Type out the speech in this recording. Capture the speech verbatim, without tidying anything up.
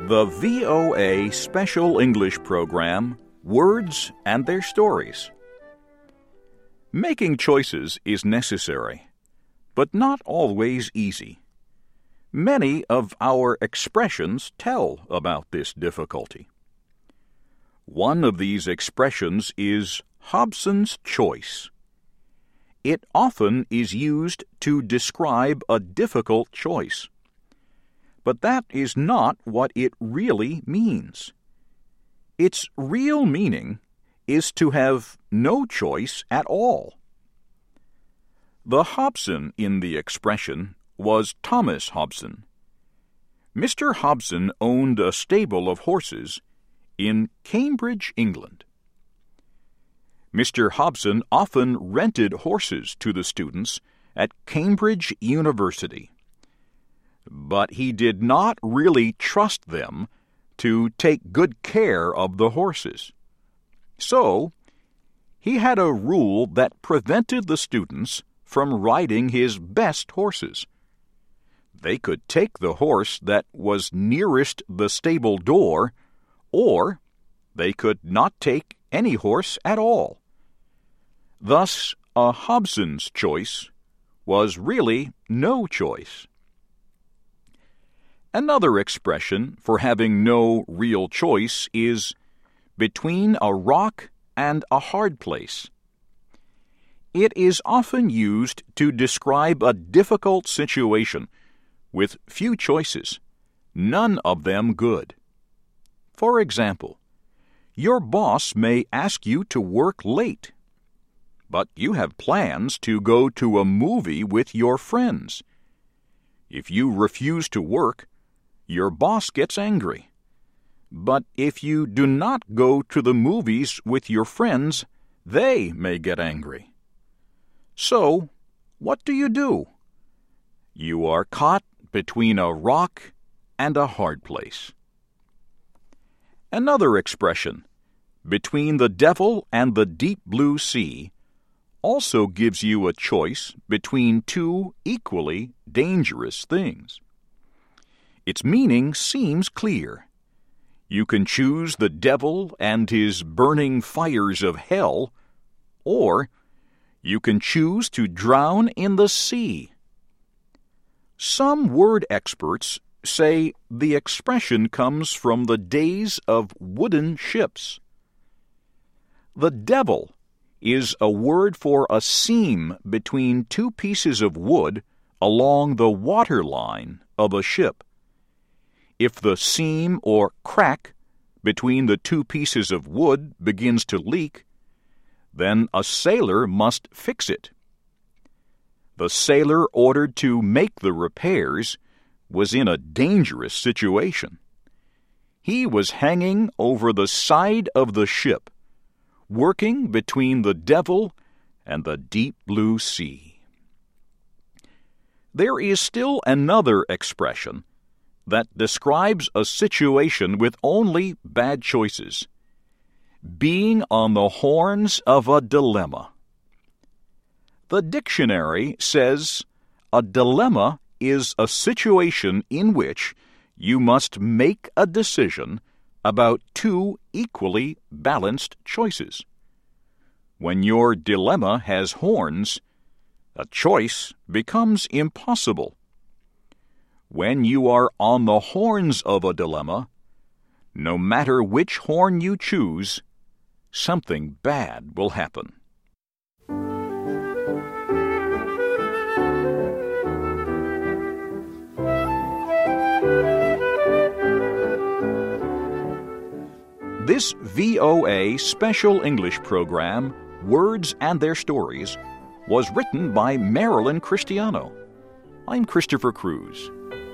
The V O A Special English Program, Words and Their Stories. Making choices is necessary, but not always easy. Many of our expressions tell about this difficulty. One of these expressions is Hobson's choice. It often is used to describe a difficult choice. But that is not what it really means. Its real meaning is to have no choice at all. The Hobson in the expression was Thomas Hobson. Mister Hobson owned a stable of horses in Cambridge, England. Mister Hobson often rented horses to the students at Cambridge University. But he did not really trust them to take good care of the horses. So, he had a rule that prevented the students from riding his best horses. They could take the horse that was nearest the stable door, or they could not take any horse at all. Thus, a Hobson's choice was really no choice. Another expression for having no real choice is between a rock and a hard place. It is often used to describe a difficult situation with few choices, none of them good. For example, your boss may ask you to work late, but you have plans to go to a movie with your friends. If you refuse to work, your boss gets angry. But if you do not go to the movies with your friends, they may get angry. So, what do you do? You are caught between a rock and a hard place. Another expression, between the devil and the deep blue sea, also gives you a choice between two equally dangerous things. Its meaning seems clear. You can choose the devil and his burning fires of hell, or you can choose to drown in the sea. Some word experts say the expression comes from the days of wooden ships. The devil is a word for a seam between two pieces of wood along the waterline of a ship. If the seam or crack between the two pieces of wood begins to leak, then a sailor must fix it. The sailor ordered to make the repairs was in a dangerous situation. He was hanging over the side of the ship, working between the devil and the deep blue sea. There is still another expression that describes a situation with only bad choices: being on the horns of a dilemma. The dictionary says a dilemma is a situation in which you must make a decision about two equally balanced choices. When your dilemma has horns, a choice becomes impossible. When you are on the horns of a dilemma, no matter which horn you choose, something bad will happen. This V O A Special English Program, Words and Their Stories, was written by Marilyn Cristiano. I'm Christopher Cruz.